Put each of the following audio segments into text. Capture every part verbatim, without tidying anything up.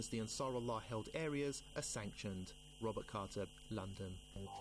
The Ansarullah-held areas are sanctioned. Robert Carter, London.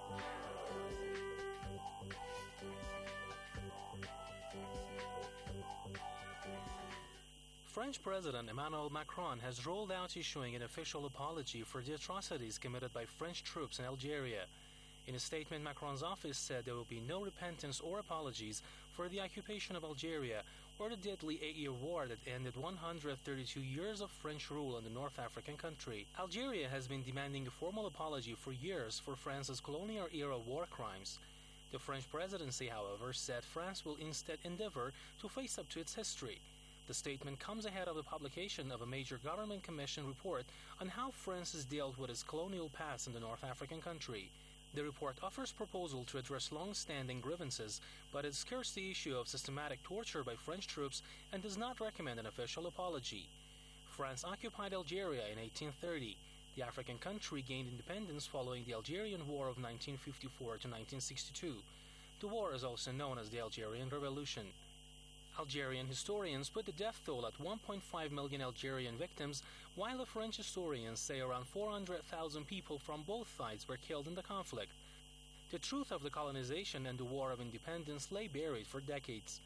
French President Emmanuel Macron has rolled out issuing an official apology for the atrocities committed by French troops in Algeria. In a statement, Macron's office said there will be no repentance or apologies for the occupation of Algeria or the deadly eight-year war that ended one hundred thirty-two years of French rule in the North African country. Algeria has been demanding a formal apology for years for France's colonial-era war crimes. The French presidency, however, said France will instead endeavor to face up to its history. The statement comes ahead of the publication of a major government commission report on how France has dealt with its colonial past in the North African country. The report offers proposals to address long-standing grievances, but it skirts the issue of systematic torture by French troops and does not recommend an official apology. France occupied Algeria in eighteen thirty. The African country gained independence following the Algerian War of nineteen fifty-four to nineteen sixty-two. The war is also known as the Algerian Revolution. Algerian historians put the death toll at one point five million Algerian victims, while the French historians say around four hundred thousand people from both sides were killed in the conflict. The truth of the colonization and the War of Independence lay buried for decades.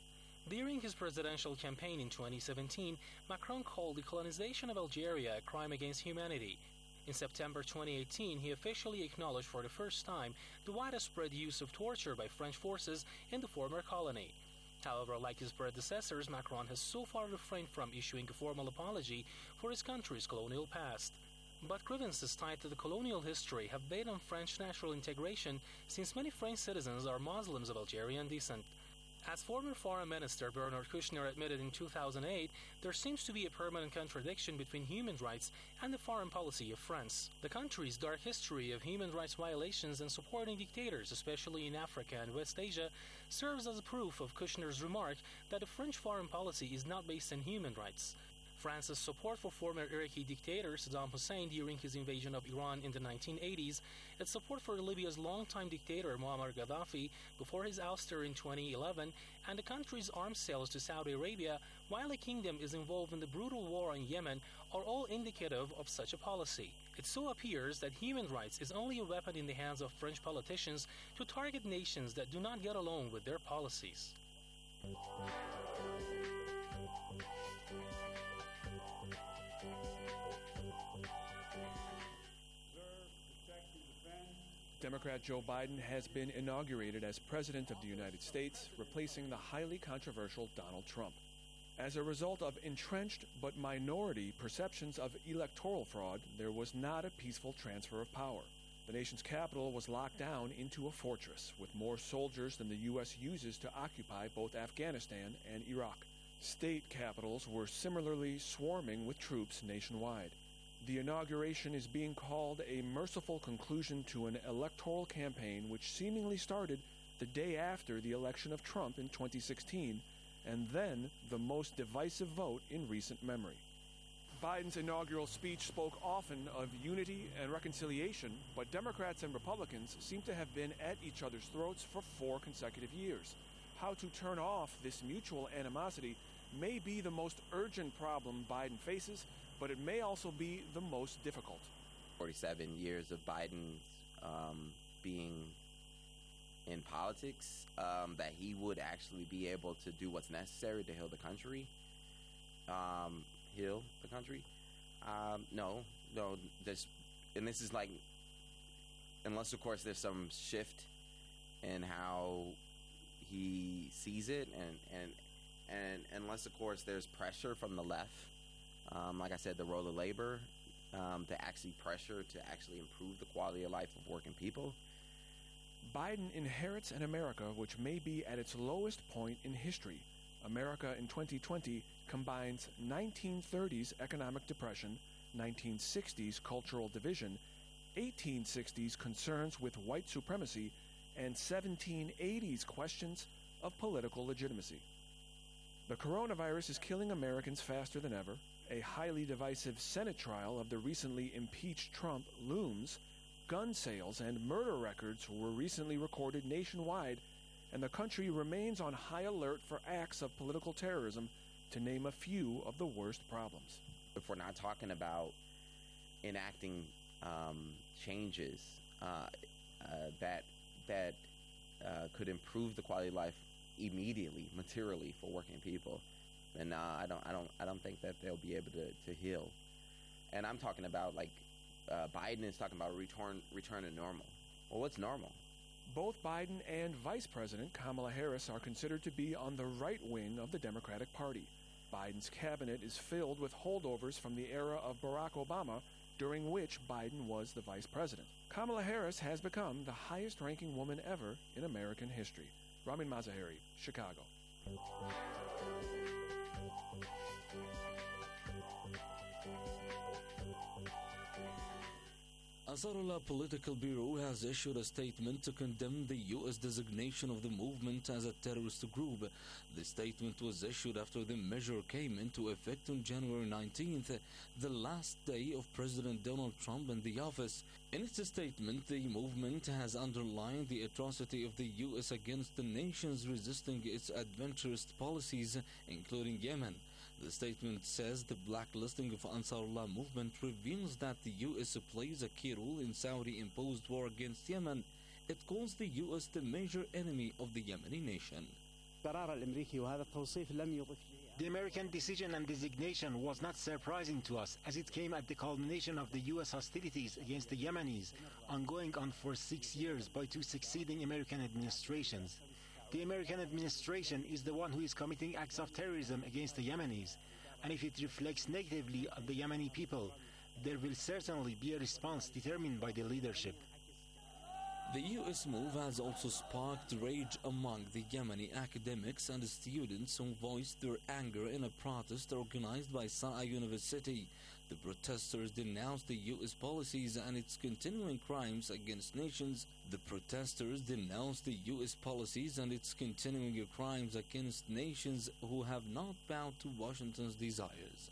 During his presidential campaign in twenty seventeen, Macron called the colonization of Algeria a crime against humanity. In September twenty eighteen, he officially acknowledged for the first time the widespread use of torture by French forces in the former colony. However, like his predecessors, Macron has so far refrained from issuing a formal apology for his country's colonial past. But grievances tied to the colonial history have weighed on French national integration since many French citizens are Muslims of Algerian descent. As former Foreign Minister Bernard Kouchner admitted in two thousand eight, there seems to be a permanent contradiction between human rights and the foreign policy of France. The country's dark history of human rights violations and supporting dictators, especially in Africa and West Asia, serves as proof of Kouchner's remark that the French foreign policy is not based on human rights. France's support for former Iraqi dictator Saddam Hussein during his invasion of Iran in the nineteen eighties, its support for Libya's longtime dictator Muammar Gaddafi before his ouster in twenty eleven, and the country's arms sales to Saudi Arabia while the kingdom is involved in the brutal war in Yemen are all indicative of such a policy. It so appears that human rights is only a weapon in the hands of French politicians to target nations that do not get along with their policies. Democrat Joe Biden has been inaugurated as President of the United States, replacing the highly controversial Donald Trump. As a result of entrenched but minority perceptions of electoral fraud, there was not a peaceful transfer of power. The nation's capital was locked down into a fortress, with more soldiers than the U S uses to occupy both Afghanistan and Iraq. State capitals were similarly swarming with troops nationwide. The inauguration is being called a merciful conclusion to an electoral campaign which seemingly started the day after the election of Trump in twenty sixteen, and then the most divisive vote in recent memory. Biden's inaugural speech spoke often of unity and reconciliation, but Democrats and Republicans seem to have been at each other's throats for four consecutive years. How to turn off this mutual animosity may be the most urgent problem Biden faces, but it may also be the most difficult. forty-seven years of Biden um, being in politics, um, that he would actually be able to do what's necessary to heal the country. Um, heal the country? Um, no, no. There's, and this is like, unless of course there's some shift in how he sees it, and and and unless of course there's pressure from the left. Um, like I said, the role of labor um, to actually pressure to actually improve the quality of life of working people. Biden inherits an America which may be at its lowest point in history. America in twenty twenty combines nineteen thirties economic depression, nineteen sixties cultural division, eighteen sixties concerns with white supremacy, and seventeen eighties questions of political legitimacy. The coronavirus is killing Americans faster than ever. A highly divisive Senate trial of the recently impeached Trump looms. Gun sales and murder records were recently recorded nationwide, and the country remains on high alert for acts of political terrorism, to name a few of the worst problems. if we're not talking about enacting um, changes uh, uh, that that uh, could improve the quality of life immediately, materially for working people, then uh, I don't, I don't, I don't think that they'll be able to, to heal. And I'm talking about like uh, Biden is talking about return, return to normal. Well, what's normal? Both Biden and Vice President Kamala Harris are considered to be on the right wing of the Democratic Party. Biden's cabinet is filled with holdovers from the era of Barack Obama, during which Biden was the vice president. Kamala Harris has become the highest-ranking woman ever in American history. Ramin Mazaheri, Chicago. Ansarullah Political Bureau has issued a statement to condemn the U S designation of the movement as a terrorist group. The statement was issued after the measure came into effect on January nineteenth, the last day of President Donald Trump in the office. In its statement, the movement has underlined the atrocity of the U S against the nations resisting its adventurous policies, including Yemen. The statement says the blacklisting of Ansarullah movement reveals that the U S plays a key role in Saudi-imposed war against Yemen. It calls the U S the major enemy of the Yemeni nation. The American decision and designation was not surprising to us, as it came at the culmination of the U S hostilities against the Yemenis, ongoing on for six years by two succeeding American administrations. The American administration is the one who is committing acts of terrorism against the Yemenis, and if it reflects negatively on the Yemeni people, there will certainly be a response determined by the leadership. The U S move has also sparked rage among the Yemeni academics and students who voiced their anger in a protest organized by Sana'a University. The protesters denounced the U S policies and its continuing crimes against nations. The protesters denounced the U S policies and its continuing crimes against nations who have not bowed to Washington's desires.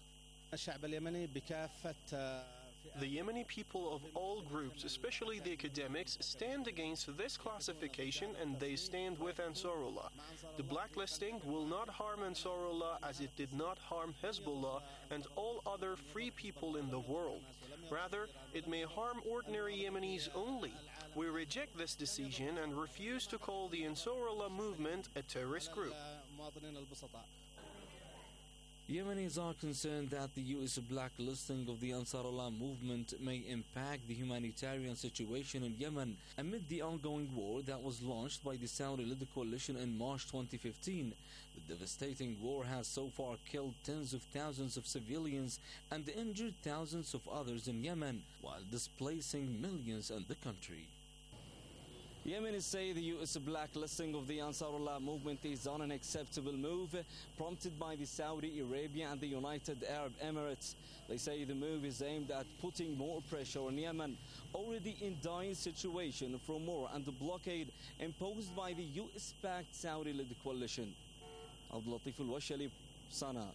The Yemeni people of all groups, especially the academics, stand against this classification and they stand with Ansarullah. The blacklisting will not harm Ansarullah as it did not harm Hezbollah and all other free people in the world. Rather, it may harm ordinary Yemenis only. We reject this decision and refuse to call the Ansarullah movement a terrorist group. Yemenis are concerned that the U S blacklisting of the Ansarullah movement may impact the humanitarian situation in Yemen amid the ongoing war that was launched by the Saudi-led coalition in March twenty fifteen. The devastating war has so far killed tens of thousands of civilians and injured thousands of others in Yemen, while displacing millions in the country. Yemenis say the U S blacklisting of the Ansarullah movement is an unacceptable move prompted by the Saudi Arabia and the United Arab Emirates. They say the move is aimed at putting more pressure on Yemen, already in dire situation from war and the blockade imposed by the U S-backed Saudi-led coalition. Abdul Latif Al-Washali, Sana'a.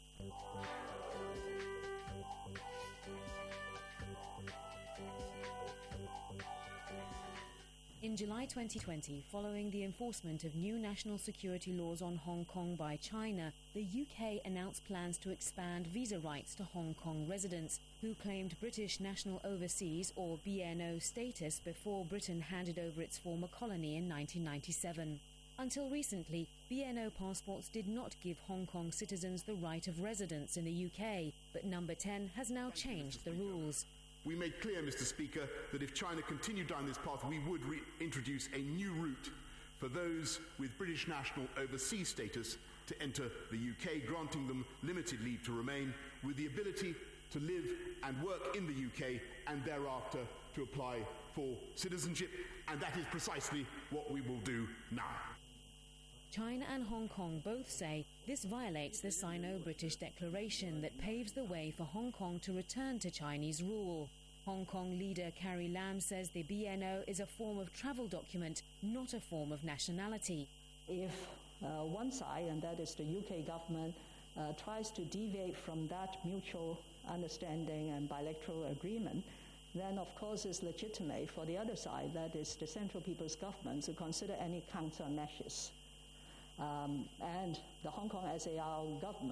In July twenty twenty, following the enforcement of new national security laws on Hong Kong by China, the U K announced plans to expand visa rights to Hong Kong residents who claimed British National Overseas or B N O status before Britain handed over its former colony in nineteen ninety-seven. Until recently, B N O passports did not give Hong Kong citizens the right of residence in the U K, but Number ten has now changed the rules. We made clear, Mister Speaker, that if China continued down this path, we would reintroduce a new route for those with British National Overseas status to enter the U K, granting them limited leave to remain, with the ability to live and work in the U K and thereafter to apply for citizenship, and that is precisely what we will do now. China and Hong Kong both say this violates the Sino-British Declaration that paves the way for Hong Kong to return to Chinese rule. Hong Kong leader Carrie Lam says the B N O is a form of travel document, not a form of nationality. If uh, one side, and that is the U K government, uh, tries to deviate from that mutual understanding and bilateral agreement, then of course it's legitimate for the other side, that is the Central People's Government, to consider any countermeasures. Um, and the Hong Kong S A R government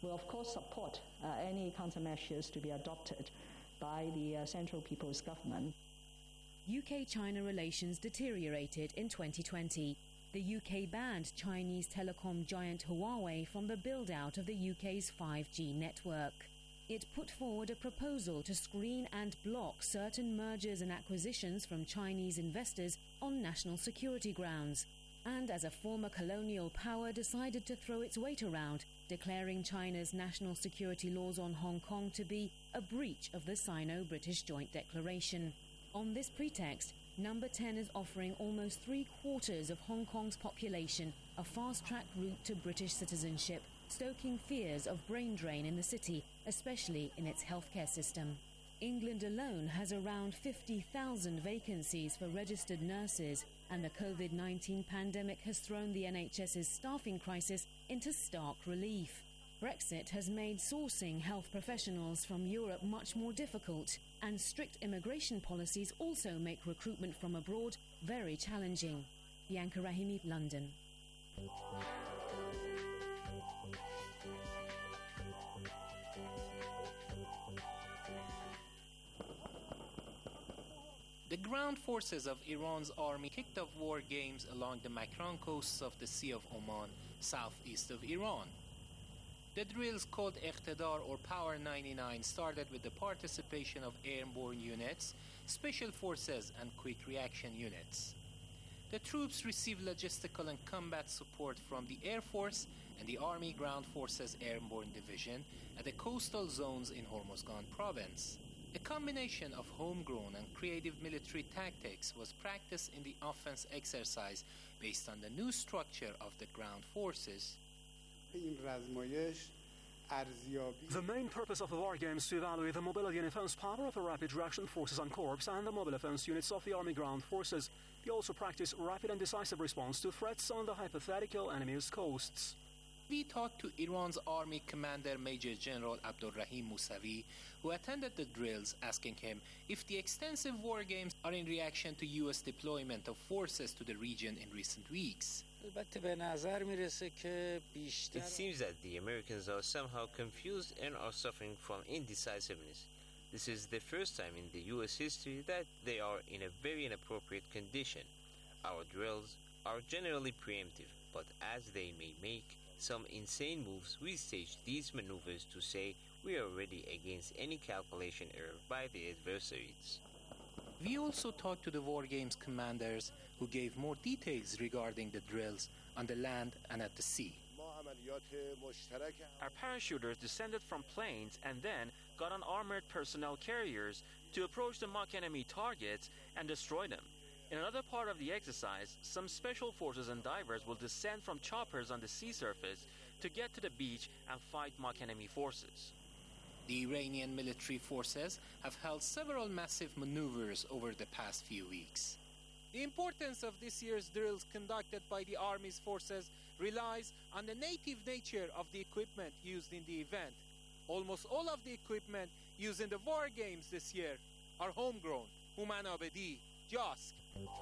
will, of course, support uh, any countermeasures to be adopted by the uh, Central People's Government. U K-China relations deteriorated in twenty twenty. The U K banned Chinese telecom giant Huawei from the build-out of the U K's five G network. It put forward a proposal to screen and block certain mergers and acquisitions from Chinese investors on national security grounds, and as a former colonial power decided to throw its weight around, declaring China's national security laws on Hong Kong to be a breach of the Sino-British Joint Declaration. On this pretext, Number ten is offering almost three-quarters of Hong Kong's population a fast-track route to British citizenship, stoking fears of brain drain in the city, especially in its healthcare system. England alone has around fifty thousand vacancies for registered nurses, and the COVID nineteen pandemic has thrown the NHS's staffing crisis into stark relief. Brexit has made sourcing health professionals from Europe much more difficult, and strict immigration policies also make recruitment from abroad very challenging. Bianca Rahimi, London. The ground forces of Iran's army kicked off war games along the Makran coasts of the Sea of Oman, southeast of Iran. The drills called Iqtidar or Power ninety-nine started with the participation of airborne units, special forces and quick reaction units. The troops received logistical and combat support from the Air Force and the Army Ground Forces Airborne Division at the coastal zones in Hormozgan province. A combination of homegrown and creative military tactics was practiced in the offense exercise based on the new structure of the ground forces. The main purpose of the war games is to evaluate the mobility and defense power of the Rapid Reaction Forces and Corps and the mobile defense units of the Army Ground Forces. They also practice rapid and decisive response to threats on the hypothetical enemy's coasts. We talked to Iran's Army Commander Major General Abdulrahim Mousavi, who attended the drills, asking him if the extensive war games are in reaction to U S deployment of forces to the region in recent weeks. It seems that the Americans are somehow confused and are suffering from indecisiveness. This is the first time in the U S history that they are in a very inappropriate condition. Our drills are generally preemptive, but as they may make some insane moves, we stage these maneuvers to say we are ready against any calculation error by the adversaries. We also talked to the war games commanders who gave more details regarding the drills on the land and at the sea. Our parachuters descended from planes and then got on armored personnel carriers to approach the mock enemy targets and destroy them. In another part of the exercise, some special forces and divers will descend from choppers on the sea surface to get to the beach and fight mock enemy forces. The Iranian military forces have held several massive maneuvers over the past few weeks. The importance of this year's drills conducted by the Army's forces relies on the native nature of the equipment used in the event. Almost all of the equipment used in the war games this year are homegrown. Human Abedi, Josk.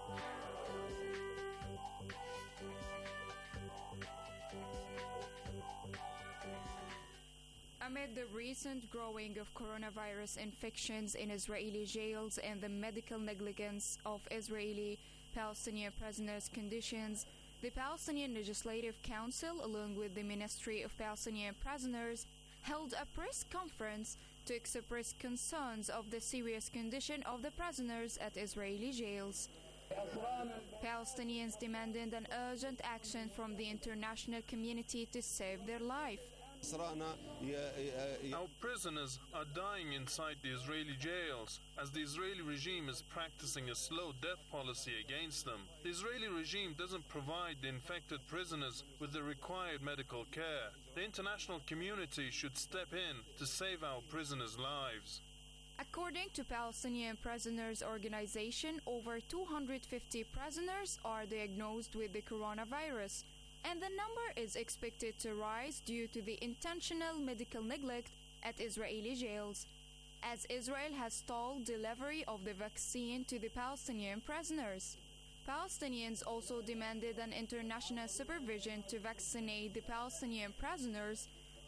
Amid the recent growing of coronavirus infections in Israeli jails and the medical negligence of Israeli Palestinian prisoners' conditions, the Palestinian Legislative Council, along with the Ministry of Palestinian Prisoners, held a press conference to express concerns of the serious condition of the prisoners at Israeli jails. Palestinians demanded an urgent action from the international community to save their life. Our prisoners are dying inside the Israeli jails as the Israeli regime is practicing a slow death policy against them. The Israeli regime doesn't provide the infected prisoners with the required medical care. The international community should step in to save our prisoners' lives. According to Palestinian Prisoners Organization, over two hundred fifty prisoners are diagnosed with the coronavirus, and the number is expected to rise due to the intentional medical neglect at Israeli jails, as Israel has stalled delivery of the vaccine to the Palestinian prisoners. Palestinians also demanded an international supervision to vaccinate the Palestinian prisoners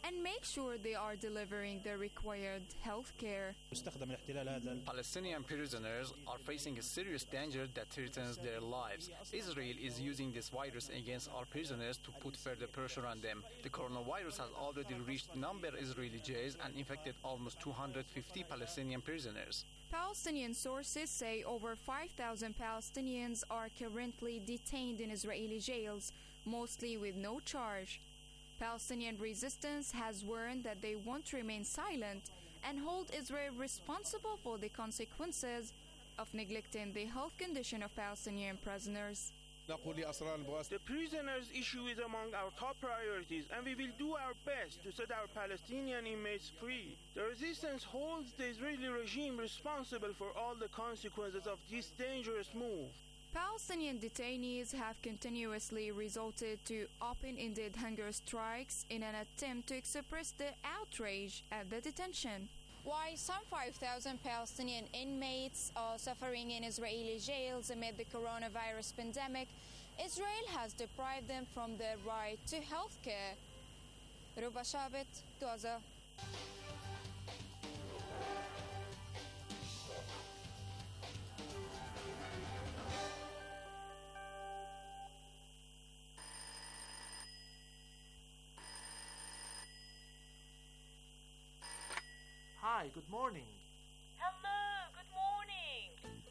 and make sure they are delivering the required health care. Palestinian prisoners are facing a serious danger that threatens their lives. Israel is using this virus against our prisoners to put further pressure on them. The coronavirus has already reached number Israeli jails and infected almost two hundred fifty Palestinian prisoners. Palestinian sources say over five thousand Palestinians are currently detained in Israeli jails, mostly with no charge. Palestinian resistance has warned that they won't remain silent and hold Israel responsible for the consequences of neglecting the health condition of Palestinian prisoners. The prisoners' issue is among our top priorities, and we will do our best to set our Palestinian inmates free. The resistance holds the Israeli regime responsible for all the consequences of this dangerous move. Palestinian detainees have continuously resorted to open-ended hunger strikes in an attempt to express their outrage at the detention. While some five thousand Palestinian inmates are suffering in Israeli jails amid the coronavirus pandemic, Israel has deprived them from their right to health care. Ruba Shabit, Gaza. Hi, good morning. Hello, good morning.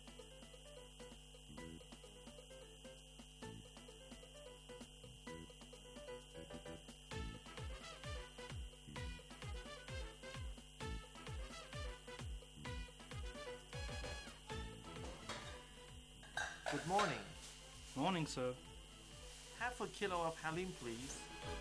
Good morning. Morning, sir. Half a kilo of halim, please.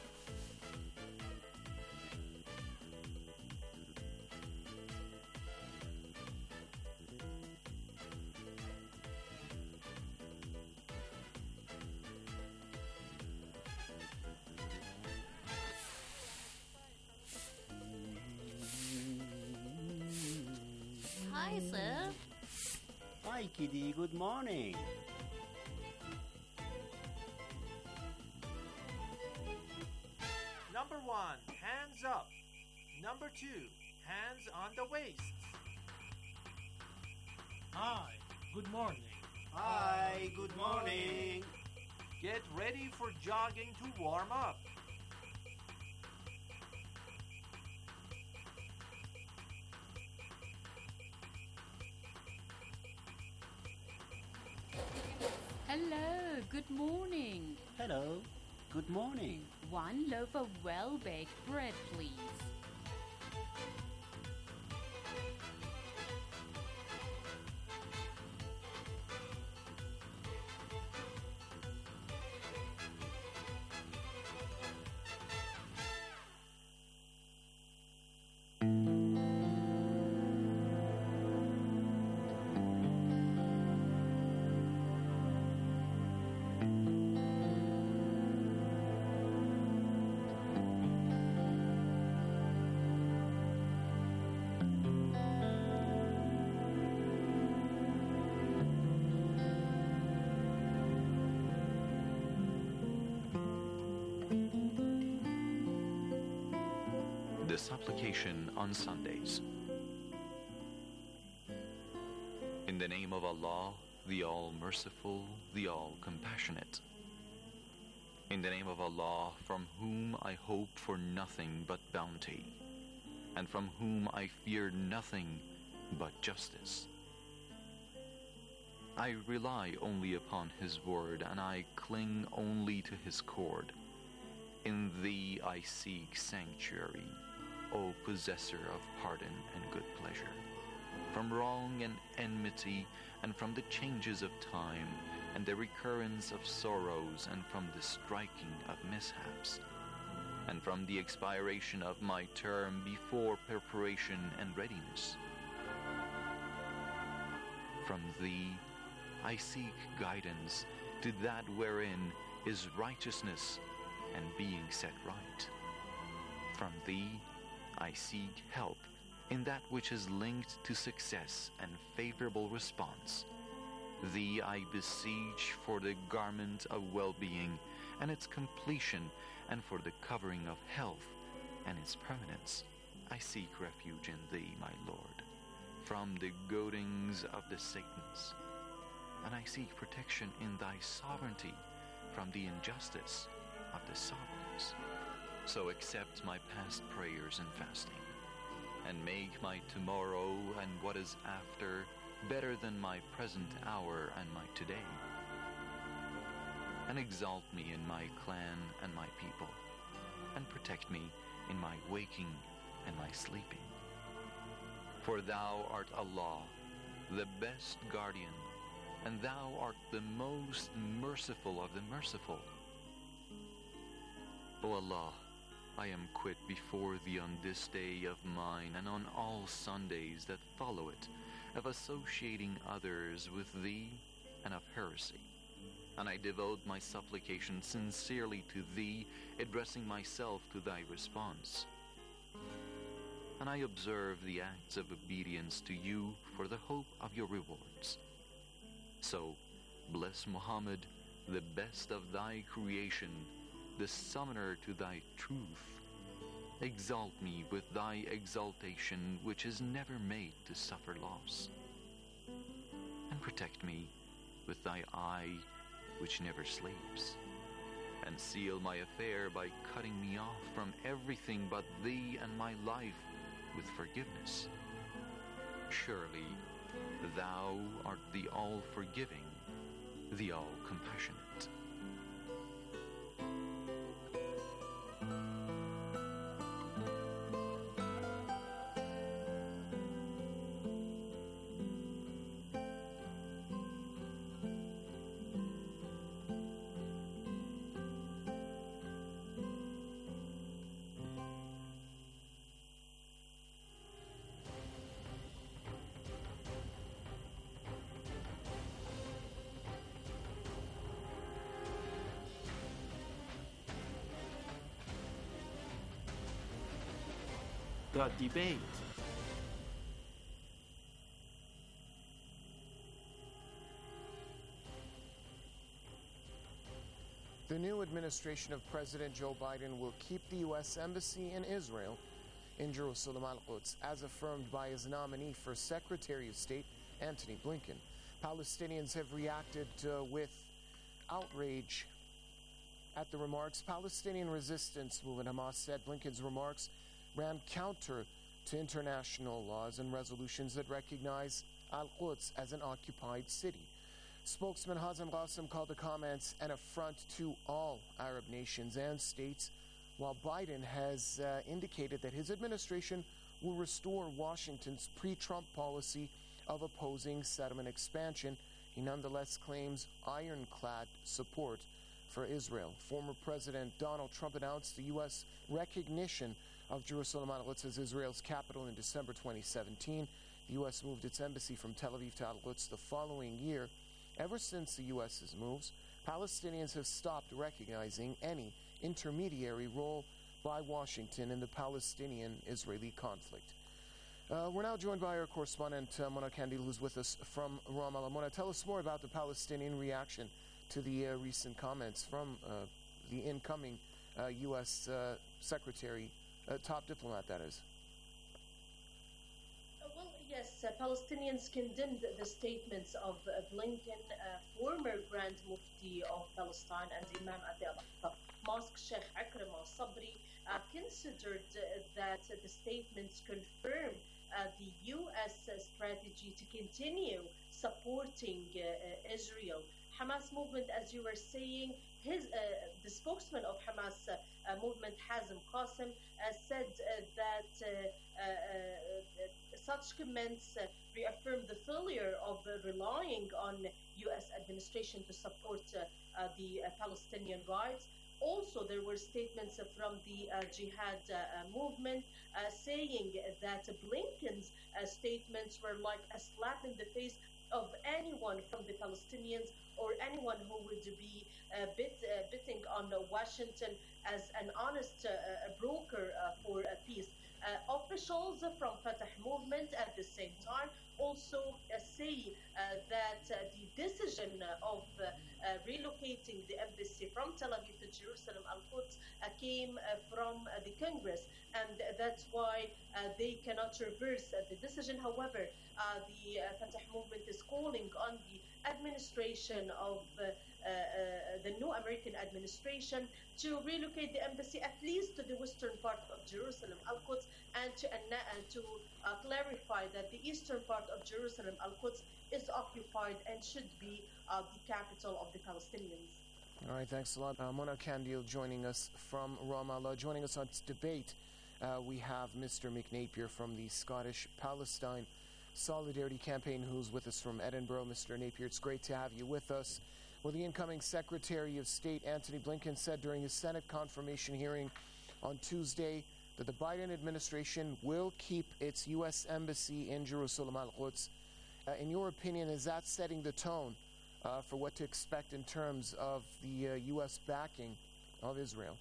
Hi, sir. Hi, Kitty. Good morning. Number one, hands up. Number two, hands on the waist. Hi, good morning. Hi, good morning. Get ready for jogging to warm up. Hello, good morning. Hello, good morning. One loaf of well-baked bread, please. The supplication on Sundays. In the name of Allah, the All-Merciful, the All-Compassionate. In the name of Allah, from whom I hope for nothing but bounty, and from whom I fear nothing but justice. I rely only upon His word, and I cling only to His cord. In Thee I seek sanctuary, O possessor of pardon and good pleasure, from wrong and enmity, and from the changes of time, and the recurrence of sorrows, and from the striking of mishaps, and from the expiration of my term before preparation and readiness. From Thee I seek guidance to that wherein is righteousness and being set right. From Thee I seek help in that which is linked to success and favorable response. Thee I beseech for the garment of well-being and its completion, and for the covering of health, and its permanence, I seek refuge in thee, my Lord, from the goadings of the Satans, and I seek protection in thy sovereignty from the injustice of the sovereigns. So accept my past prayers and fasting, and make my tomorrow and what is after better than my present hour and my today. And exalt me in my clan and my people, and protect me in my waking and my sleeping. For thou art Allah, the best guardian, and thou art the most merciful of the merciful. O Allah, I am quit before thee on this day of mine and on all Sundays that follow it, of associating others with thee and of heresy. And I devote my supplication sincerely to thee, addressing myself to thy response. And I observe the acts of obedience to you for the hope of your rewards. So, bless Muhammad, the best of thy creation, the summoner to thy truth. Exalt me with thy exaltation, which is never made to suffer loss. And protect me with thy eye, which never sleeps. And seal my affair by cutting me off from everything but thee and my life with forgiveness. Surely, thou art the all-forgiving, the all-compassionate. The debate. The new administration of President Joe Biden will keep the U S Embassy in Israel, in Jerusalem Al-Quds, as affirmed by his nominee for Secretary of State, Antony Blinken. Palestinians have reacted uh, with outrage at the remarks. Palestinian resistance movement Hamas said Blinken's remarks ran counter to international laws and resolutions that recognize Al-Quds as an occupied city. Spokesman Hazem Qasem called the comments an affront to all Arab nations and states, while Biden has uh, indicated that his administration will restore Washington's pre-Trump policy of opposing settlement expansion. He nonetheless claims ironclad support for Israel. Former President Donald Trump announced the U S recognition of Jerusalem Al-Quds as Israel's capital in December twenty seventeen. The U S moved its embassy from Tel Aviv to Al-Quds the following year. Ever since the U S's moves, Palestinians have stopped recognizing any intermediary role by Washington in the Palestinian-Israeli conflict. Uh, we're now joined by our correspondent, uh, Mona Kandil, who's with us from Ramallah. Mona, tell us more about the Palestinian reaction to the uh, recent comments from uh, the incoming uh, U S uh, Secretary, uh, top diplomat, that is. Well, yes, uh, Palestinians condemned the statements of uh, Blinken, uh, former Grand Mufti of Palestine and Imam at the Al-Aqsa Mosque, Sheikh Akram al-Sabri, uh, considered uh, that uh, the statements confirm uh, the U S uh, strategy to continue supporting uh, uh, Israel. Hamas movement, as you were saying, his uh, the spokesman of Hamas uh, uh, movement, Hazem Qasem, uh, said uh, that uh, uh, uh, such comments uh, reaffirm the failure of uh, relying on U S administration to support uh, uh, the uh, Palestinian rights. Also, there were statements uh, from the uh, Jihad uh, movement uh, saying that Blinken's uh, statements were like a slap in the face of anyone from the Palestinians or anyone who would be uh, bit, uh, bidding on uh, Washington as an honest uh, broker uh, for uh, peace. Uh, officials from Fatah movement at the same time also uh, say uh, that uh, the decision of uh, uh, relocating the embassy from from Tel Aviv to Jerusalem, Al-Quds, uh, came uh, from uh, the Congress, and that's why uh, they cannot reverse uh, the decision. However, uh, the uh, Fatah movement is calling on the administration of uh, uh, uh, the new American administration to relocate the embassy at least to the western part of Jerusalem, Al-Quds, and to, uh, to uh, clarify that the eastern part of Jerusalem, Al-Quds, is occupied and should be uh, the capital of the Palestinians. All right, thanks a lot. Uh, Mona Kandil joining us from Ramallah. Joining us on this debate, uh, we have Mister Mick Napier from the Scottish Palestine Solidarity Campaign, who's with us from Edinburgh. Mister Napier, it's great to have you with us. Well, the incoming Secretary of State, Antony Blinken, said during his Senate confirmation hearing on Tuesday that the Biden administration will keep its U S embassy in Jerusalem, Al-Quds. Uh, in your opinion, is that setting the tone uh, for what to expect in terms of the uh, U S backing of Israel?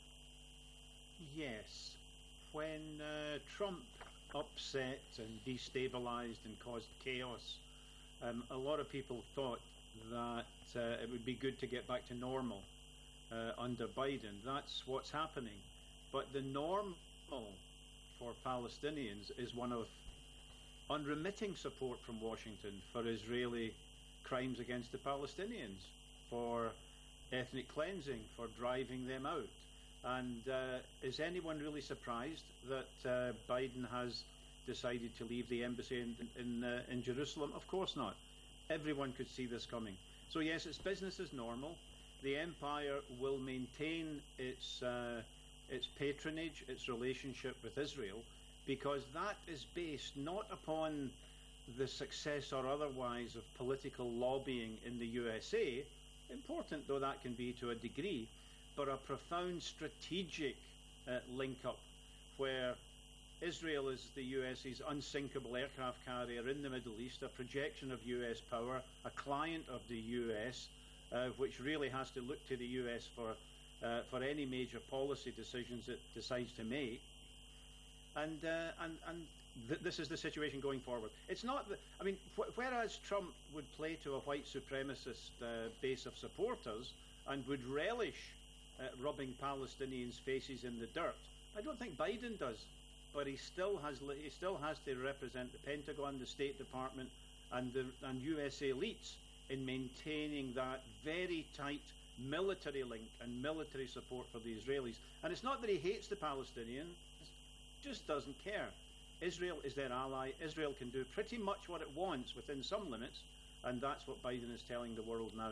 Yes. When uh, Trump upset and destabilized and caused chaos, um, a lot of people thought that uh, it would be good to get back to normal uh, under Biden. That's what's happening. But the normal for Palestinians is one of unremitting support from Washington for Israeli crimes against the Palestinians, for ethnic cleansing, for driving them out. And uh, is anyone really surprised that uh, Biden has decided to leave the embassy in, in, uh, in Jerusalem? Of course not. Everyone could see this coming. So yes, it's business as normal. The empire will maintain its uh, its patronage, its relationship with Israel, because that is based not upon the success or otherwise of political lobbying in the U S A, important though that can be to a degree, but a profound strategic uh, link-up where Israel is the US's unsinkable aircraft carrier in the Middle East, a projection of U S power, a client of the U S, uh, which really has to look to the U S for uh, for any major policy decisions it decides to make. And uh, and and th this is the situation going forward. It's not that, I mean, wh whereas Trump would play to a white supremacist uh, base of supporters and would relish uh, rubbing Palestinians' faces in the dirt, I don't think Biden does. But he still has he still has to represent the Pentagon, the State Department, and the and U S elites in maintaining that very tight military link and military support for the Israelis. And it's not that he hates the Palestinians, just doesn't care. Israel is their ally. Israel can do pretty much what it wants within some limits, and that's what Biden is telling the world now.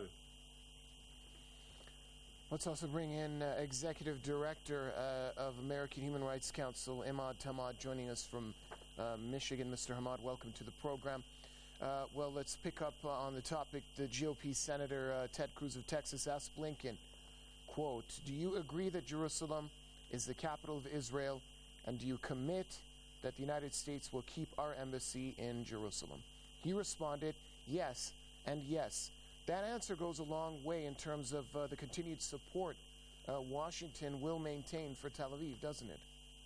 Let's also bring in uh, Executive Director uh, of American Human Rights Council, Imad Hamad, joining us from uh, Michigan. Mister Hamad, welcome to the program. Uh, well, let's pick up uh, on the topic. The G O P Senator uh, Ted Cruz of Texas asked Blinken, quote, "Do you agree that Jerusalem is the capital of Israel, and do you commit that the United States will keep our embassy in Jerusalem?" He responded, yes, and yes. That answer goes a long way in terms of uh, the continued support uh, Washington will maintain for Tel Aviv, doesn't it?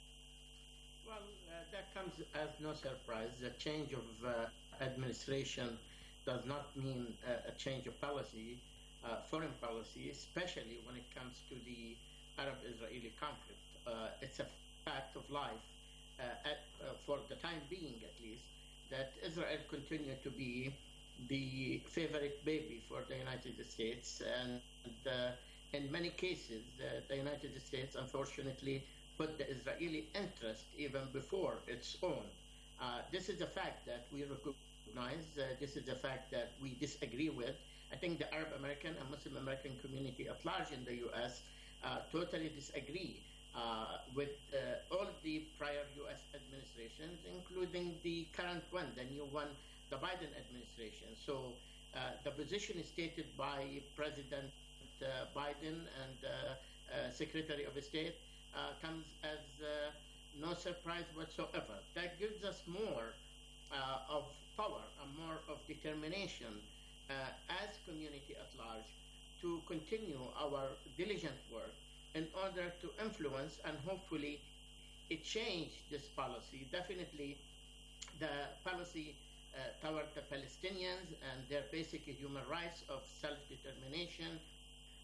Well, uh, that comes as no surprise. The change of uh, administration does not mean uh, a change of policy, uh, foreign policy, especially when it comes to the Arab-Israeli conflict. Uh, it's a fact of life, uh, at, uh, for the time being at least, that Israel continue to be the favorite baby for the United States, and uh, in many cases uh, the United States unfortunately put the Israeli interest even before its own. Uh, this is a fact that we recognize, uh, this is a fact that we disagree with. I think the Arab American and Muslim American community at large in the U S uh, totally disagree uh, with uh, all the prior U S administrations, including the current one, the new one, the Biden administration. So uh, the position is stated by President uh, Biden and uh, uh, Secretary of State uh, comes as uh, no surprise whatsoever. That gives us more uh, of power and more of determination uh, as community at large to continue our diligent work in order to influence and hopefully it change this policy. Definitely the policy Uh, toward the Palestinians and their basic human rights of self-determination,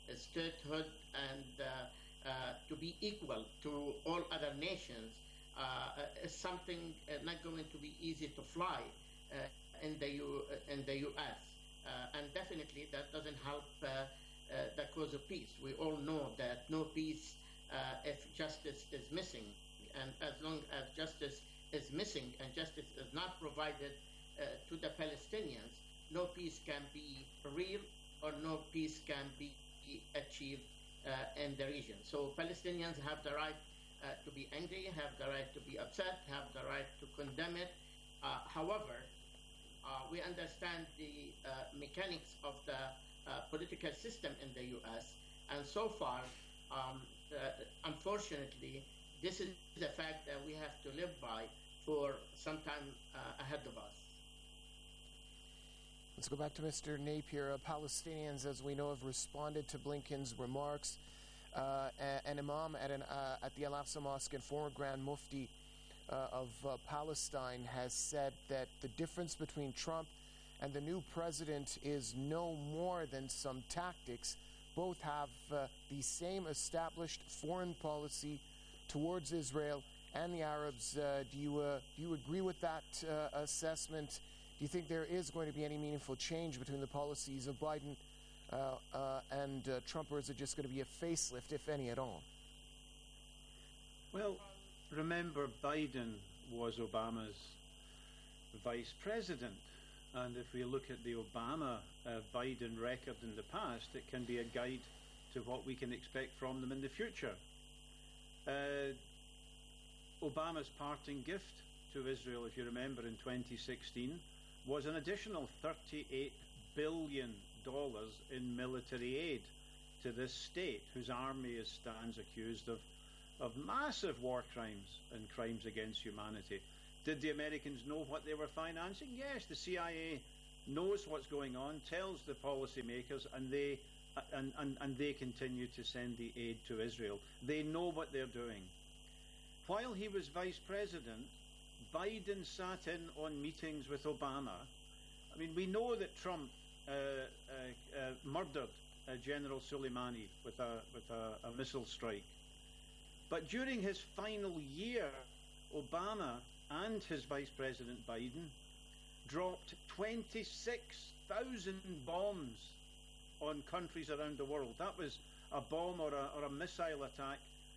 statehood and uh, uh, to be equal to all other nations uh, is something uh, not going to be easy to fly uh, in the U in the U S Uh, and definitely that doesn't help uh, uh, the cause of peace. We all know that no peace uh, if justice is missing, and as long as justice is missing and justice is not provided uh, to the Palestinians, no peace can be real or no peace can be achieved uh, in the region. So Palestinians have the right uh, to be angry, have the right to be upset, have the right to condemn it. Uh, however, uh, we understand the uh, mechanics of the uh, political system in the U S, and so far, um, uh, unfortunately, this is the fact that we have to live by for some time uh, ahead of us. Let's go back to Mister Napier. Uh, Palestinians, as we know, have responded to Blinken's remarks. Uh, an imam at, an, uh, at the Al-Aqsa Mosque and former Grand Mufti uh, of uh, Palestine has said that the difference between Trump and the new president is no more than some tactics. Both have uh, the same established foreign policy towards Israel and the Arabs. Uh, do you uh, do you agree with that uh, assessment? Do you think there is going to be any meaningful change between the policies of Biden uh, uh, and uh, Trump, or is it just going to be a facelift, if any at all? Well, remember, Biden was Obama's vice president. And if we look at the Obama-Biden uh, record in the past, it can be a guide to what we can expect from them in the future. Uh, Obama's parting gift to Israel, if you remember, in twenty sixteen, was an additional thirty-eight billion dollars in military aid to this state, whose army is, stands accused of, of massive war crimes and crimes against humanity. Did the Americans know what they were financing? Yes, the C I A knows what's going on, tells the policymakers, and they uh, and, and, and they continue to send the aid to Israel. They know what they're doing. While he was vice president, Biden sat in on meetings with Obama. I mean, we know that Trump uh, uh, uh, murdered uh, General Soleimani with a with a, a missile strike. But during his final year, Obama and his Vice President Biden dropped twenty-six thousand bombs on countries around the world. That was a bomb or a, or a missile attack,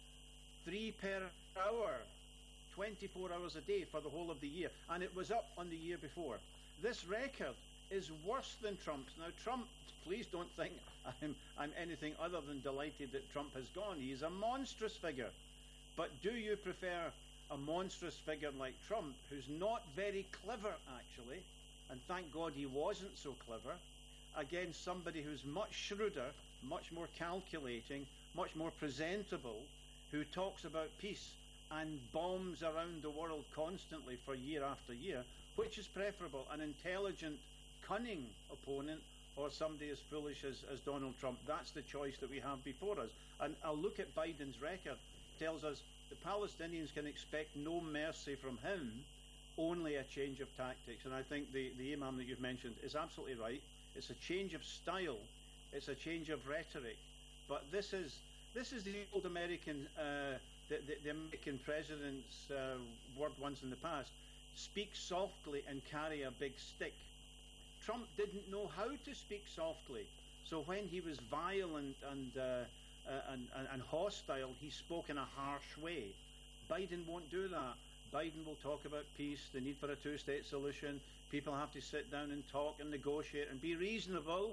three per hour, twenty-four hours a day for the whole of the year. And it was up on the year before. This record is worse than Trump's. Now, Trump, please don't think I'm, I'm anything other than delighted that Trump has gone. He is a monstrous figure. But do you prefer a monstrous figure like Trump, who's not very clever, actually, and thank God he wasn't so clever, against somebody who's much shrewder, much more calculating, much more presentable, who talks about peace and bombs around the world constantly for year after year? Which is preferable, an intelligent, cunning opponent, or somebody as foolish as, as Donald Trump? That's the choice that we have before us. And a look at Biden's record tells us the Palestinians can expect no mercy from him, only a change of tactics. And I think the, the imam that you've mentioned is absolutely right. It's a change of style. It's a change of rhetoric. But this is this is the old American, uh, the, the, the American president's uh, word once in the past: speak softly and carry a big stick. Trump didn't know how to speak softly. So when he was violent and uh, Uh, and, and, and hostile, he spoke in a harsh way. Biden won't do that. Biden will talk about peace, the need for a two-state solution. People have to sit down and talk and negotiate and be reasonable,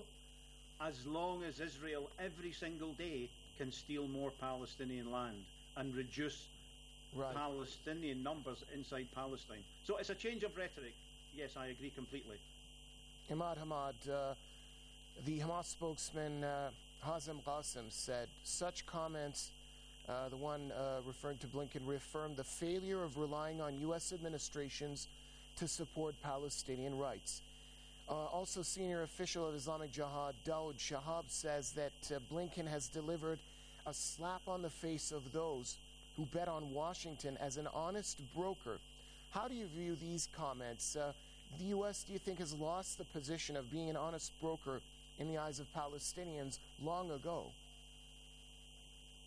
as long as Israel every single day can steal more Palestinian land and reduce right. Palestinian numbers inside Palestine. So it's a change of rhetoric. Yes, I agree completely. Imad Hamad, uh, the Hamas spokesman uh, Hazem Qasem said such comments, uh, the one uh, referring to Blinken, reaffirmed the failure of relying on U S administrations to support Palestinian rights. Uh, also, senior official of Islamic Jihad, Daoud Shahab, says that uh, Blinken has delivered a slap on the face of those who bet on Washington as an honest broker. How do you view these comments? Uh, the U S, do you think, has lost the position of being an honest broker in the eyes of Palestinians long ago?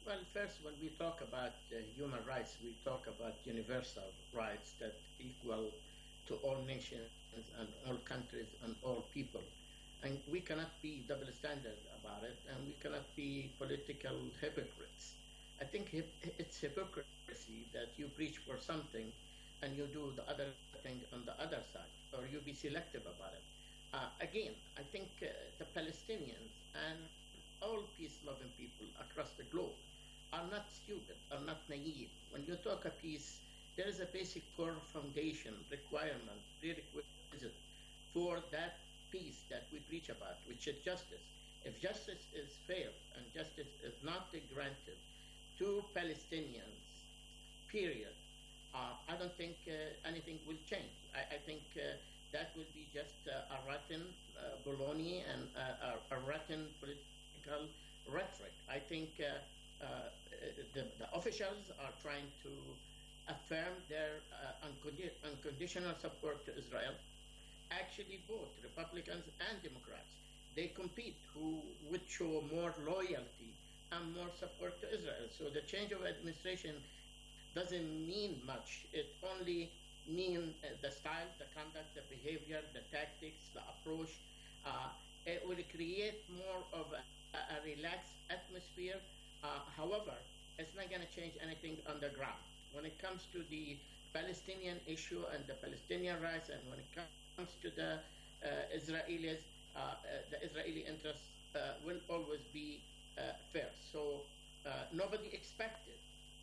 Well, first, when we talk about uh, human rights, we talk about universal rights that equal to all nations and all countries and all people. And we cannot be double standard about it, and we cannot be political hypocrites. I think hip- it's hypocrisy that you preach for something and you do the other thing on the other side, or you be selective about it. Uh, again, I think uh, the Palestinians and all peace-loving people across the globe are not stupid, are not naive. When you talk of peace, there is a basic core foundation, requirement, prerequisite for that peace that we preach about, which is justice. If justice is failed and justice is not granted to Palestinians, period, uh, I don't think uh, anything will change. I, I think uh, that will be just uh, a rotten uh, baloney and uh, a, a rotten political rhetoric. I think uh, uh, the, the officials are trying to affirm their uh, uncondi- unconditional support to Israel. Actually, both Republicans and Democrats, they compete who would show more loyalty and more support to Israel. So the change of administration doesn't mean much. It only means uh, the style, the conduct, the behavior, the tactics, the approach. Uh, it will create more of a, a relaxed atmosphere. Uh, however, it's not going to change anything on the ground. When it comes to the Palestinian issue and the Palestinian rights, and when it comes to the uh, Israelis, uh, uh, the Israeli interests uh, will always be uh, fair. So uh, nobody expected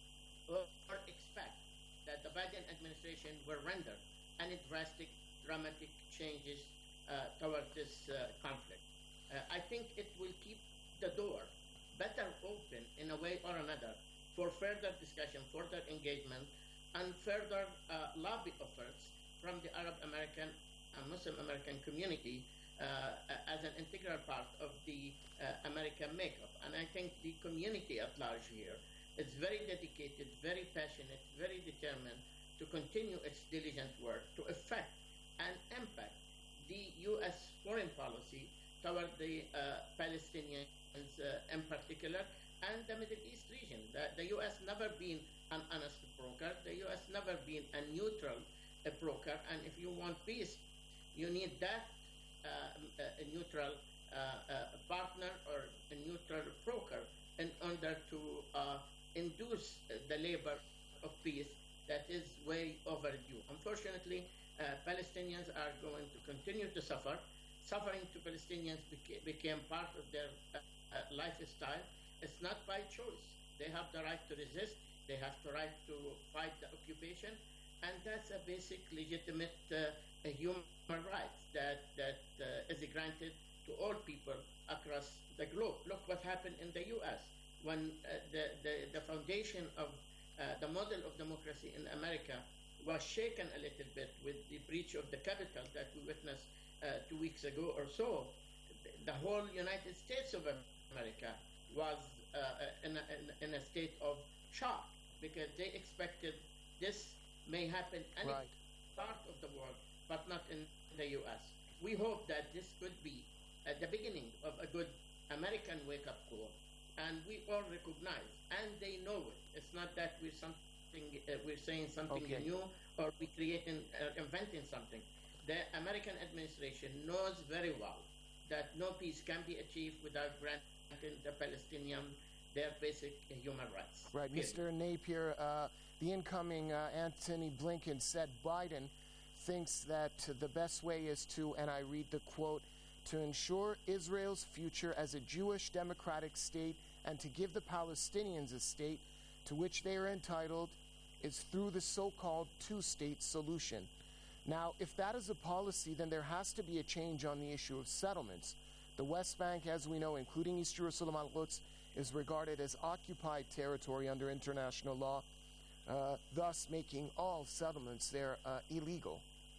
or, or expect that the Biden administration will render any drastic, dramatic changes uh, toward this uh, conflict. Uh, I think it will keep the door better open in a way or another for further discussion, further engagement, and further uh, lobby efforts from the Arab American and Muslim American community uh, as an integral part of the uh, American makeup. And I think the community at large here is very dedicated, very passionate, very determined to continue its diligent work to affect and impact the U S foreign policy toward the uh, Palestinians uh, in particular, and the Middle East region. The, the U S never been an honest broker. The U S never been a neutral uh, broker. And if you want peace, you need that uh, a neutral uh, uh, partner or a neutral broker in order to uh, induce the labor of peace that is way overdue. Unfortunately, uh, Palestinians are going to continue to suffer. Suffering to Palestinians beca- became part of their uh, uh, lifestyle. It's not by choice. They have the right to resist. They have the right to fight the occupation. And that's a basic, legitimate uh, human right that, that uh, is granted to all people across the globe. Look what happened in the U S when uh, the, the, the foundation of uh, the model of democracy in America was shaken a little bit with the breach of the Capitol that we witnessed uh, two weeks ago or so. The whole United States of America was uh, in, a, in a state of shock because they expected this may happen any right. part of the world, but not in the U S. We hope that this could be at the beginning of a good American wake-up call, and we all recognize, and they know it. It's not that we're something uh, we're saying something okay. new or we're creating, uh, inventing something. The American administration knows very well that no peace can be achieved without granting the Palestinian their basic uh, human rights. Right, period. Mister Napier, uh, the incoming uh, Antony Blinken said Biden thinks that the best way is to, and I read the quote, to ensure Israel's future as a Jewish democratic state and to give the Palestinians a state to which they are entitled is through the so-called two-state solution. Now, if that is a policy, then there has to be a change on the issue of settlements. The West Bank, as we know, including East Jerusalem al-Quds, is regarded as occupied territory under international law, uh, thus making all settlements there uh, illegal.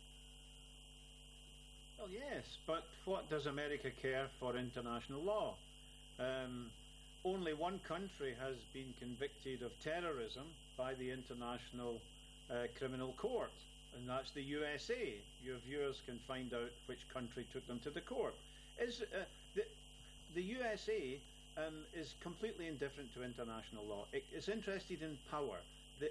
Well, yes, but what does America care for international law? Um, only one country has been convicted of terrorism by the International uh, Criminal Court, and that's the U S A. Your viewers can find out which country took them to the court. Is uh, the, the U S A um, is completely indifferent to international law. It is interested in power. The,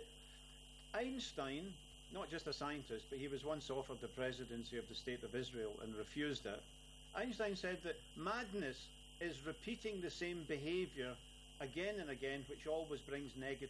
Einstein, not just a scientist, but he was once offered the presidency of the State of Israel and refused it. Einstein said that madness is repeating the same behavior again and again, which always brings negative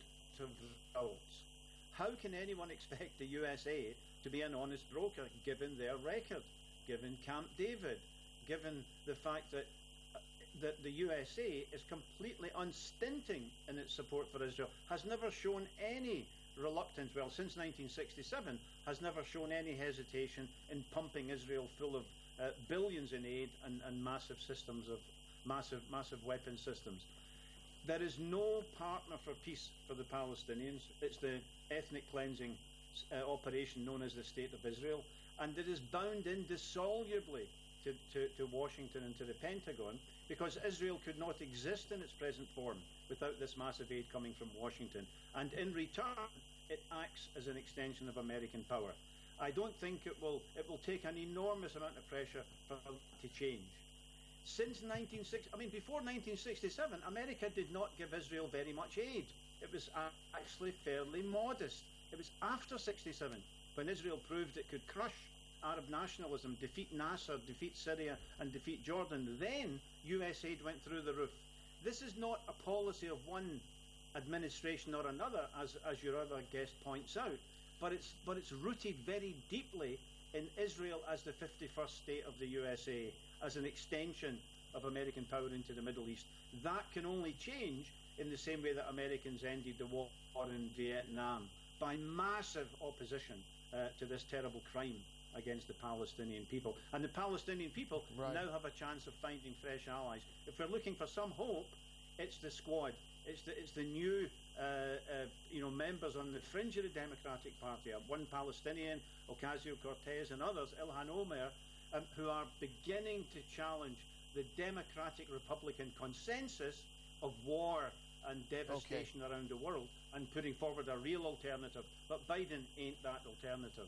results. How can anyone expect the U S A to be an honest broker given their record, given Camp David, given the fact that uh, that the U S A is completely unstinting in its support for Israel, has never shown any reluctance, well, since nineteen sixty-seven, has never shown any hesitation in pumping Israel full of uh, billions in aid and, and massive systems of massive, massive weapon systems. There is no partner for peace for the Palestinians. It's the ethnic cleansing uh, operation known as the State of Israel, and it is bound indissolubly to, to, to Washington and to the Pentagon, because Israel could not exist in its present form without this massive aid coming from Washington. And in return, it acts as an extension of American power. I don't think it will, it will take an enormous amount of pressure for it to change. Since nineteen sixty, I mean, before nineteen sixty-seven, America did not give Israel very much aid. It was actually fairly modest. It was after sixty-seven, when Israel proved it could crush Arab nationalism, defeat Nasser, defeat Syria, and defeat Jordan, then U S aid went through the roof. This is not a policy of one administration or another, as, as your other guest points out, but it's, but it's rooted very deeply in Israel as the fifty-first state of the U S A, as an extension of American power into the Middle East. That can only change in the same way that Americans ended the war in Vietnam, by massive opposition uh, to this terrible crime against the Palestinian people. And the Palestinian people right. now have a chance of finding fresh allies. If we're looking for some hope, it's the Squad. It's the, it's the new uh, uh, you know, members on the fringe of the Democratic Party, one Palestinian, Ocasio-Cortez, and others, Ilhan Omar, um, who are beginning to challenge the democratic Republican consensus of war and devastation okay. around the world, and putting forward a real alternative. But Biden ain't that alternative.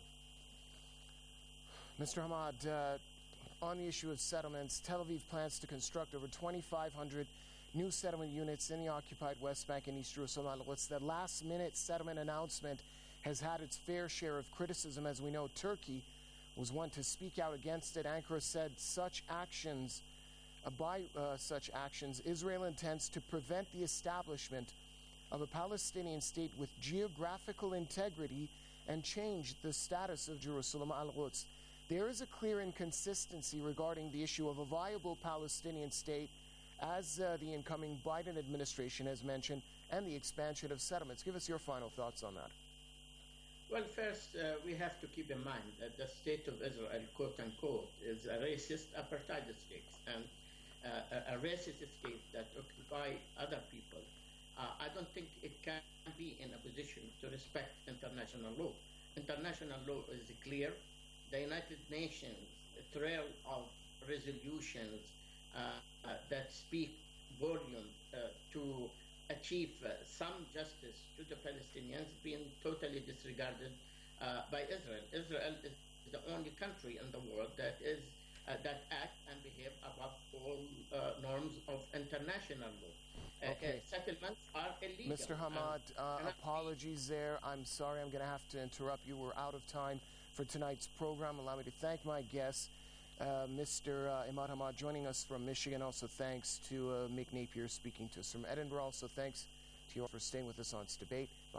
Mister Hamad, uh, on the issue of settlements, Tel Aviv plans to construct over twenty-five hundred new settlement units in the occupied West Bank and East Jerusalem. It's the last-minute settlement announcement has had its fair share of criticism. As we know, Turkey was one to speak out against it. Ankara said such actions, uh, by uh, such actions, Israel intends to prevent the establishment of a Palestinian state with geographical integrity and change the status of Jerusalem al-Quds. There is a clear inconsistency regarding the issue of a viable Palestinian state, as uh, the incoming Biden administration has mentioned, and the expansion of settlements. Give us your final thoughts on that. Well, first, uh, we have to keep in mind that the state of Israel, quote-unquote, is a racist apartheid state, and uh, a, a racist state that occupies other people. Uh, I don't think it can be in a position to respect international law. International law is clear. The United Nations trail of resolutions uh, uh, that speak volume uh, to achieve uh, some justice to the Palestinians being totally disregarded uh, by Israel. Israel is the only country in the world that is uh, that act and behave above all uh, norms of international law. Okay. Uh, settlements are illegal. Mister Hamad, uh, apologies there. I'm sorry, I'm going to have to interrupt you. We're out of time for tonight's program. Allow me to thank my guests, uh, Mister Uh, Imad Hamad, joining us from Michigan. Also, thanks to uh, Mick Napier speaking to us from Edinburgh. Also, thanks to you all for staying with us on It's Debate. Bye.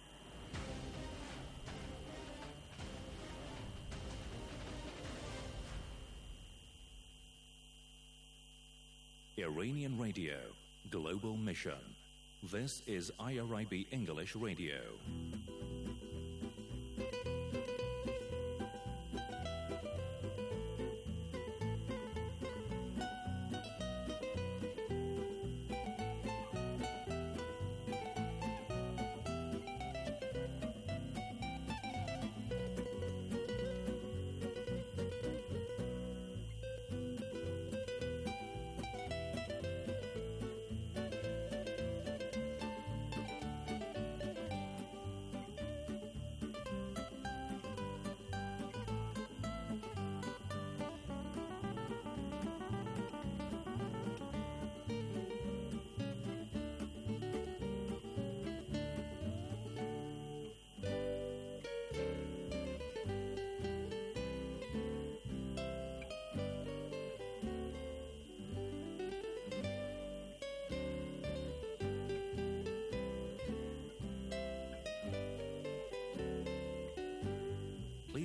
Iranian Radio, Global Mission. This is I R I B English Radio.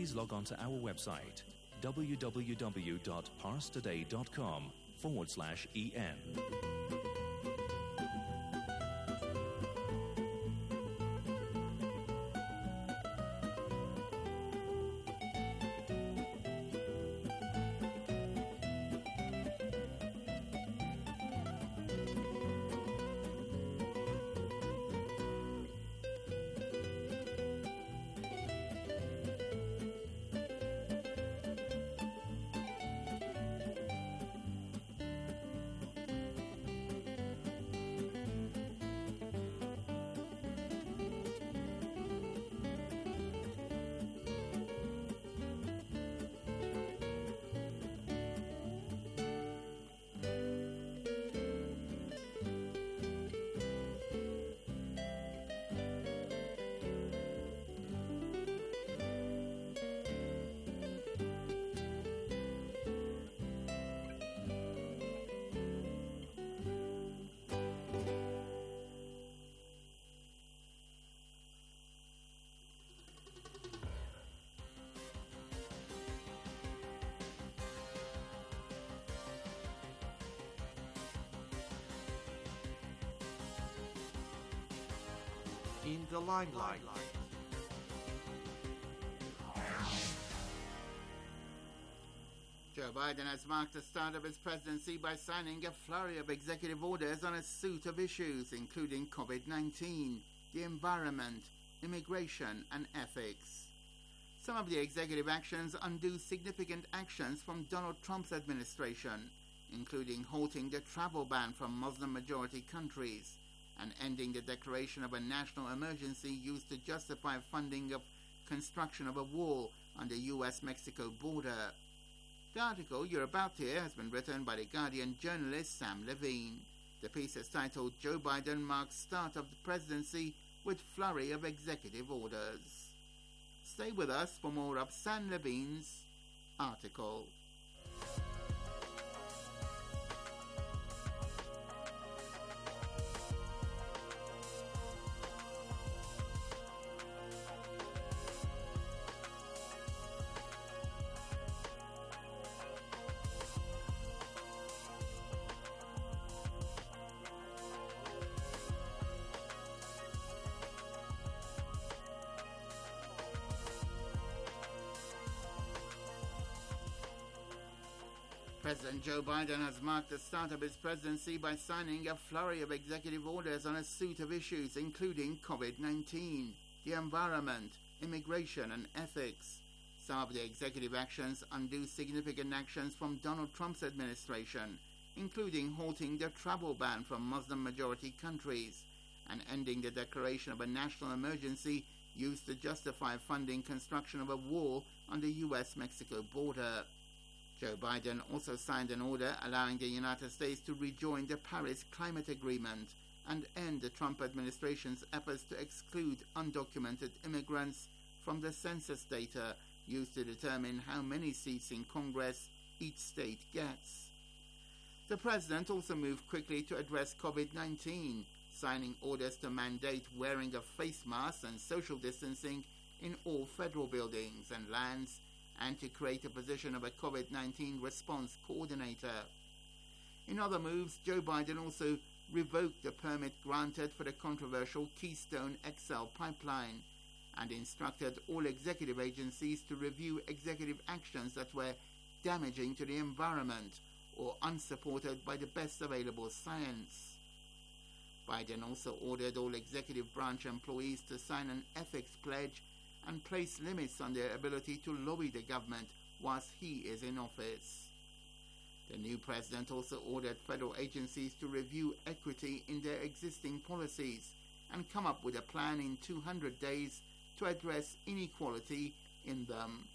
please log on to our website www.parstoday.com forward slash en. In the limelight. Joe Biden has marked the start of his presidency by signing a flurry of executive orders on a suite of issues, including COVID nineteen, the environment, immigration, and ethics. Some of the executive actions undo significant actions from Donald Trump's administration, including halting the travel ban from Muslim-majority countries and ending the declaration of a national emergency used to justify funding of construction of a wall on the U S Mexico border. The article you're about to hear has been written by The Guardian journalist Sam Levine. The piece is titled Joe Biden Marks Start of the Presidency with Flurry of Executive Orders. Stay with us for more of Sam Levine's article. President Joe Biden has marked the start of his presidency by signing a flurry of executive orders on a suite of issues, including COVID nineteen, the environment, immigration, and ethics. Some of the executive actions undo significant actions from Donald Trump's administration, including halting the travel ban from Muslim-majority countries and ending the declaration of a national emergency used to justify funding construction of a wall on the U S Mexico border. Joe Biden also signed an order allowing the United States to rejoin the Paris Climate Agreement and end the Trump administration's efforts to exclude undocumented immigrants from the census data used to determine how many seats in Congress each state gets. The president also moved quickly to address COVID nineteen, signing orders to mandate wearing of face masks and social distancing in all federal buildings and lands, and to create a position of a COVID nineteen response coordinator. In other moves, Joe Biden also revoked the permit granted for the controversial Keystone X L pipeline and instructed all executive agencies to review executive actions that were damaging to the environment or unsupported by the best available science. Biden also ordered all executive branch employees to sign an ethics pledge and place limits on their ability to lobby the government whilst he is in office. The new president also ordered federal agencies to review equity in their existing policies and come up with a plan in two hundred days to address inequality in them.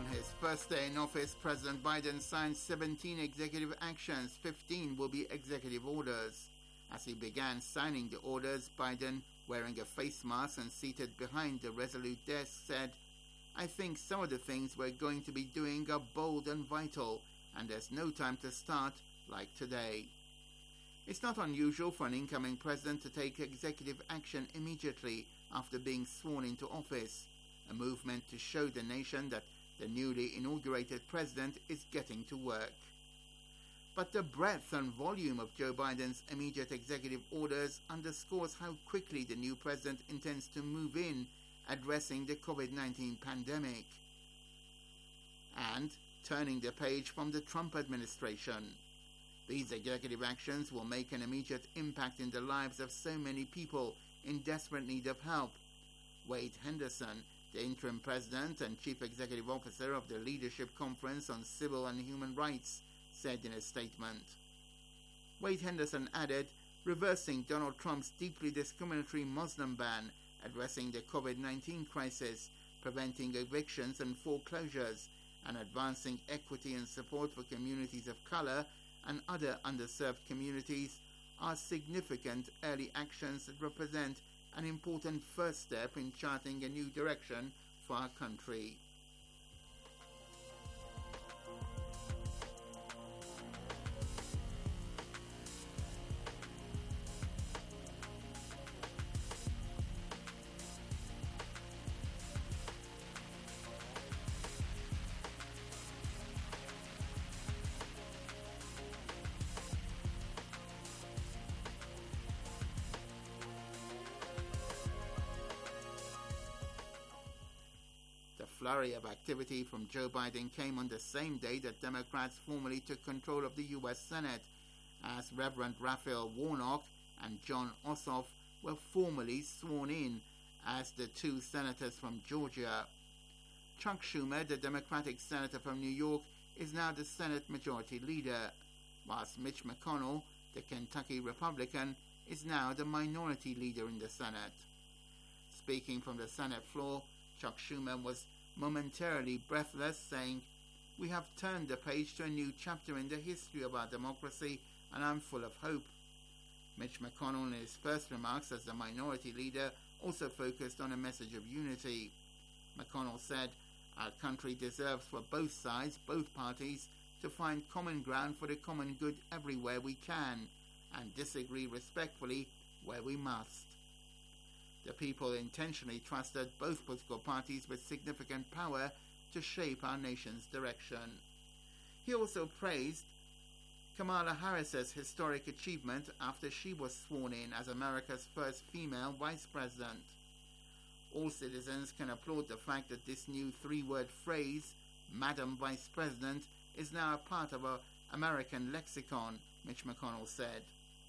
his first day in office, President Biden signed seventeen executive actions. fifteen will be executive orders. As he began signing the orders, Biden, wearing a face mask and seated behind the Resolute desk, said, "I think some of the things we're going to be doing are bold and vital, and there's no time to start like today." It's not unusual for an incoming president to take executive action immediately after being sworn into office, a movement to show the nation that the newly inaugurated president is getting to work. But the breadth and volume of Joe Biden's immediate executive orders underscores how quickly the new president intends to move in addressing the COVID nineteen pandemic and turning the page from the Trump administration. These executive actions will make an immediate impact in the lives of so many people in desperate need of help. Wade Henderson, the interim president and chief executive officer of the Leadership Conference on Civil and Human Rights, said in a statement. Wade Henderson added, reversing Donald Trump's deeply discriminatory Muslim ban, addressing the COVID nineteen crisis, preventing evictions and foreclosures, and advancing equity and support for communities of color and other underserved communities are significant early actions that represent an important first step in charting a new direction for our country. The flurry of activity from Joe Biden came on the same day that Democrats formally took control of the U S Senate, as Reverend Raphael Warnock and Jon Ossoff were formally sworn in as the two senators from Georgia. Chuck Schumer, the Democratic senator from New York, is now the Senate Majority Leader, whilst Mitch McConnell, the Kentucky Republican, is now the Minority Leader in the Senate. Speaking from the Senate floor, Chuck Schumer was momentarily breathless, saying, "We have turned the page to a new chapter in the history of our democracy, and I'm full of hope." Mitch McConnell, in his first remarks as the Minority Leader, also focused on a message of unity. McConnell said, "Our country deserves for both sides, both parties, to find common ground for the common good everywhere we can, and disagree respectfully where we must." The people intentionally trusted both political parties with significant power to shape our nation's direction. He also praised Kamala Harris's historic achievement after she was sworn in as America's first female vice president. All citizens can applaud the fact that this new three-word phrase, Madam Vice President, is now a part of our American lexicon, Mitch McConnell said.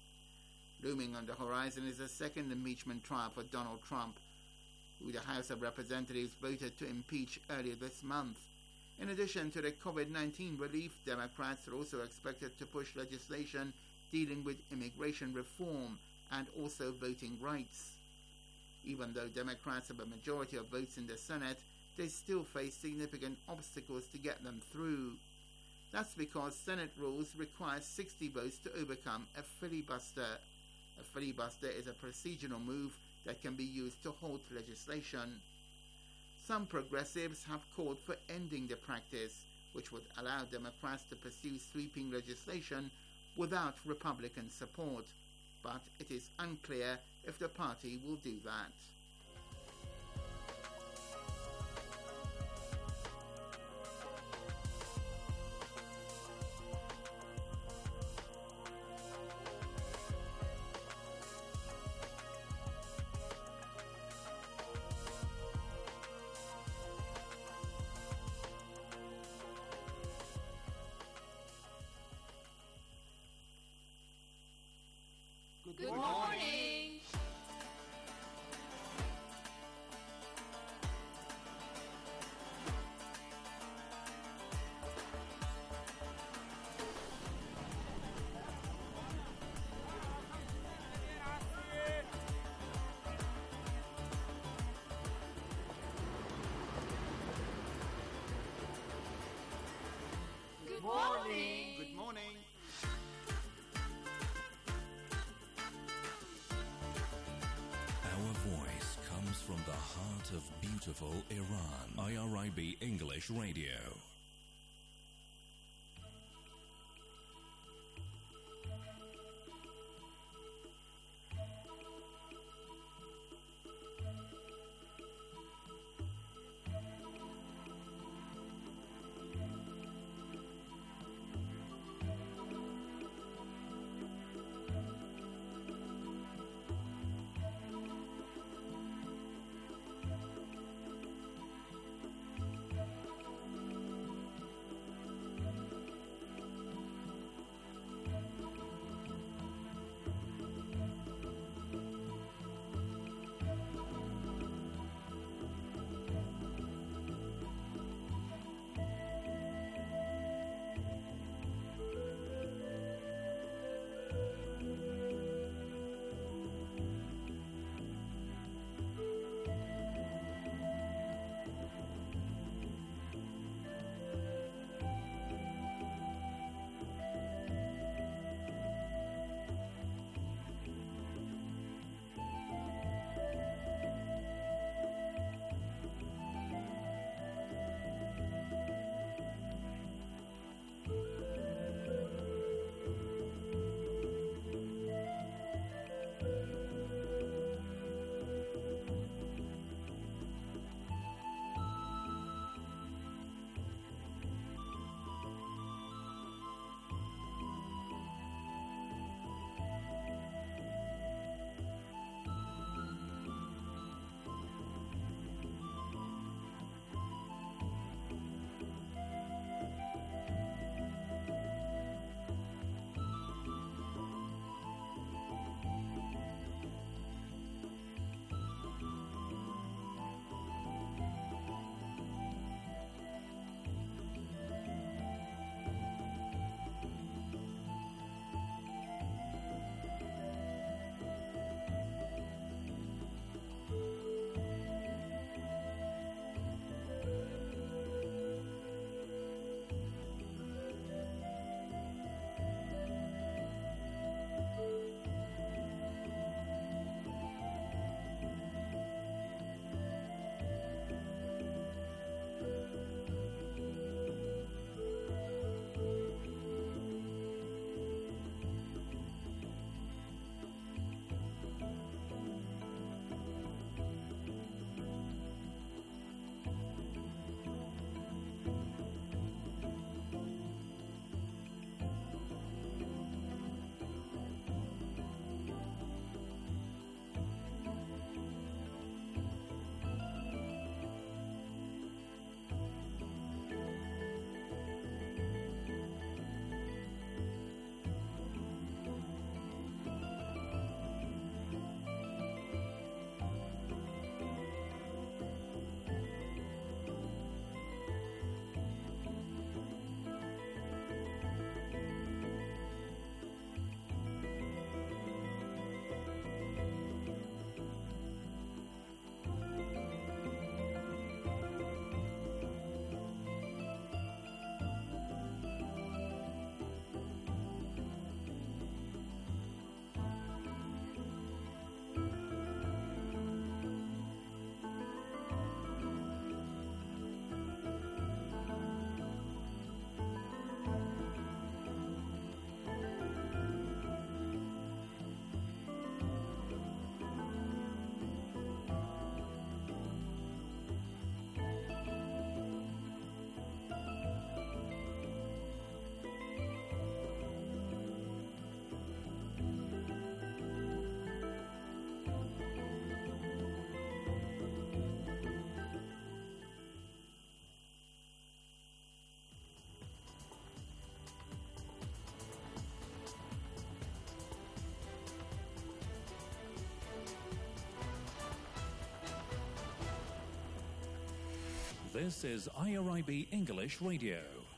Looming on the horizon is a second impeachment trial for Donald Trump, who the House of Representatives voted to impeach earlier this month. In addition to the COVID nineteen relief, Democrats are also expected to push legislation dealing with immigration reform and also voting rights. Even though Democrats have a majority of votes in the Senate, they still face significant obstacles to get them through. That's because Senate rules require sixty votes to overcome a filibuster. A filibuster is a procedural move that can be used to halt legislation. Some progressives have called for ending the practice, which would allow Democrats to pursue sweeping legislation without Republican support, but it is unclear if the party will do that. Good morning. morning. Good morning. Our voice comes from the heart of beautiful Iran. I R I B English Radio. This is I R I B English Radio.